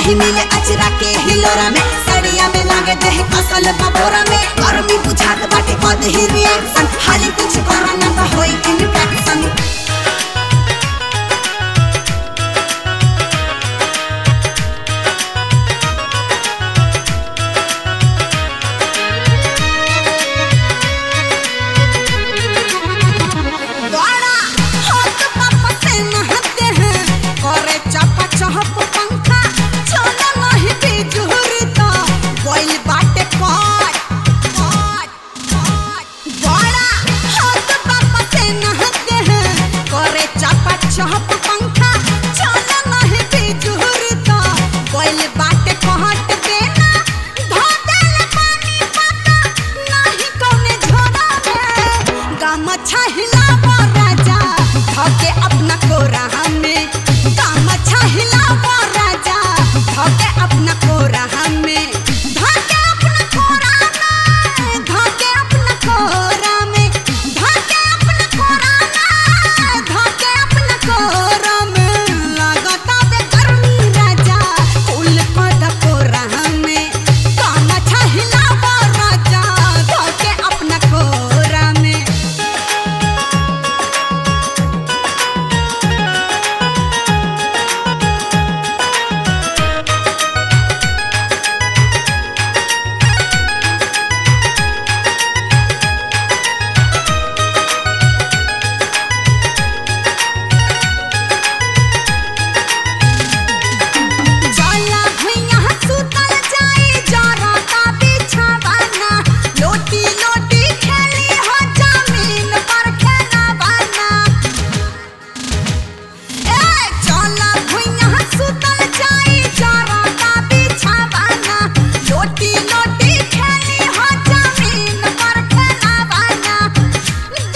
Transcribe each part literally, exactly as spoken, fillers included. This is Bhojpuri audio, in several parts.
नहीं मिले अचरा के हिलोरा में सड़िया में लागे दे कसल बबोरा में गर्मी बुझात बाटे कद ही रिएक्शन हाली कुछ करो ना तो होई इन्फेक्शन चहप पंखा चल नहीं बिजुरता कोइल बाटे कहट देना धोदल पानी पता नहीं कौने झोरा में गम छहिला राजा धके अपना कोरा में गम छहिला राजा धके अपना कोरा में धके अपना कोरा में धके अपना कोरा में धके अपना कोरा में धके अपना कोरा में लागता बे गर्मी राजा फूल पद कोरा में काम छहिला राजा धके अपना कोरा में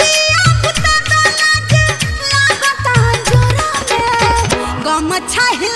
गम छहिला